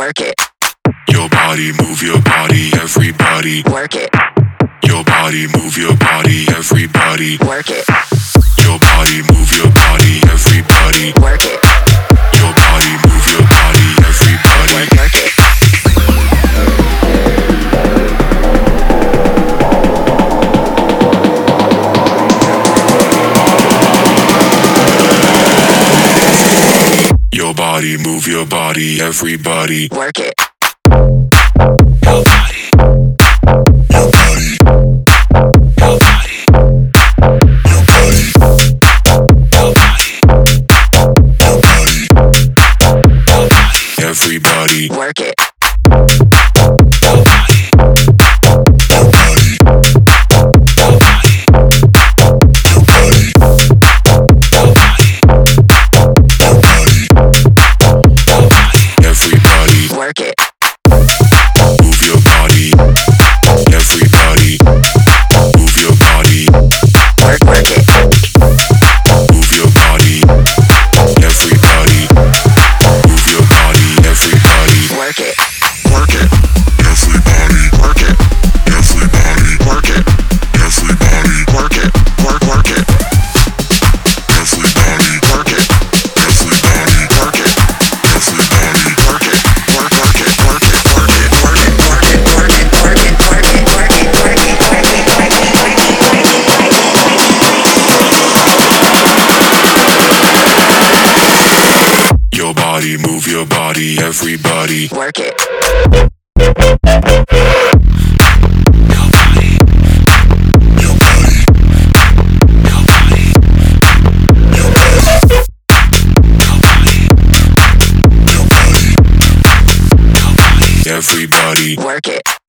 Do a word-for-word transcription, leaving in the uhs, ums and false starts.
Work it. Your body, move your body, everybody. Work it. Your body, move your body, everybody. Work it. Your body, move your body, everybody. Work it. Your body, move your body, everybody. Work, work it. Your body, move your body, everybody. Work it. Your body. Your body. Your body. Your body. Your body. Your body. Your body. Everybody. Work it. Your body. Your body. Your body. Your body. Your body. Your body. Your body. Everybody. Work it. Move your body. Everybody. Move your body. Work, work it. Move your body. Everybody. Move your body. Everybody. Work it. Work it. Everybody. Work it. Everybody. Work it. Everybody. Work it. Work, work it. Everybody. Work it. Everybody. Work it. Everybody. Work it. Work, work it. Work it. Work it. Work it. Work it. Work it. Work it. Work it. Work it. Work it. Work it. Your body, move your body, everybody. Work it. Your body. Your body. Your body. Your body. Your body. Your body. Your body. Everybody. Work it.